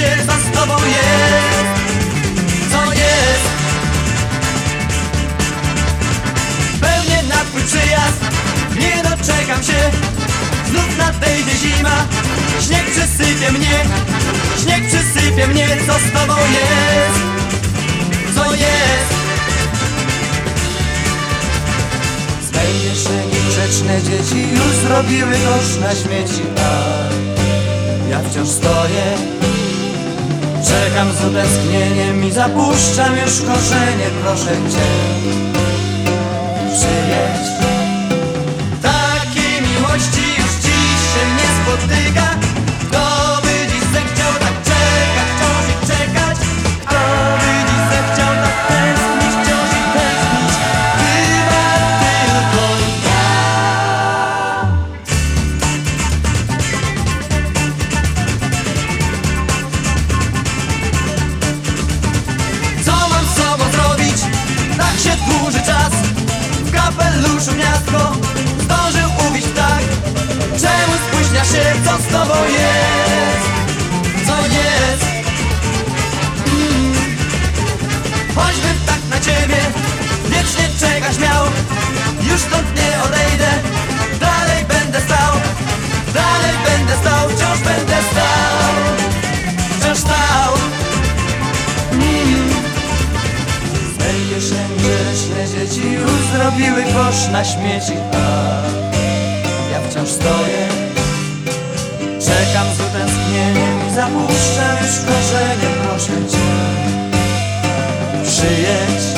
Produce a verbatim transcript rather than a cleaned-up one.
się, co z tobą jest, co jest. Pewnie na twój przyjazd nie doczekam się. Znów nadejdzie zima, śnieg przysypie mnie, śnieg przysypie mnie, co z tobą jest, co jest. Zbędnie się niegrzeczne dzieci już zrobiły kosz na śmieci, a ja wciąż stoję, czekam z utęsknieniem i zapuszczam już korzenie. Proszę cię, przyjedź. Takiej miłości już dziś się nie spotyka. Kto by dziś zechciał tak czekać, wciąż i czekać? Kto by dziś zechciał tak tęsknić, wciąż i tęsknić? Chyba tylko ja. Co mam z sobą zrobić? Tak się dłuży czas. W kapeluszu gniazdko zdążył ubić ptak. Czemu spóźnia się, co z tobą jest, co jest? mm. Choćbym tak na ciebie wiecznie czekać miał, już stąd nie odejdę. Dalej będę stał, dalej będę stał, wciąż będę stał, wciąż stał. mm. Zbędnie się grzeczne dzieci już zrobiły kosz na śmieci, a ja wciąż stoję, czekam z utęsknieniem i zapuszczam już korzenie. Proszę cię, przyjedź.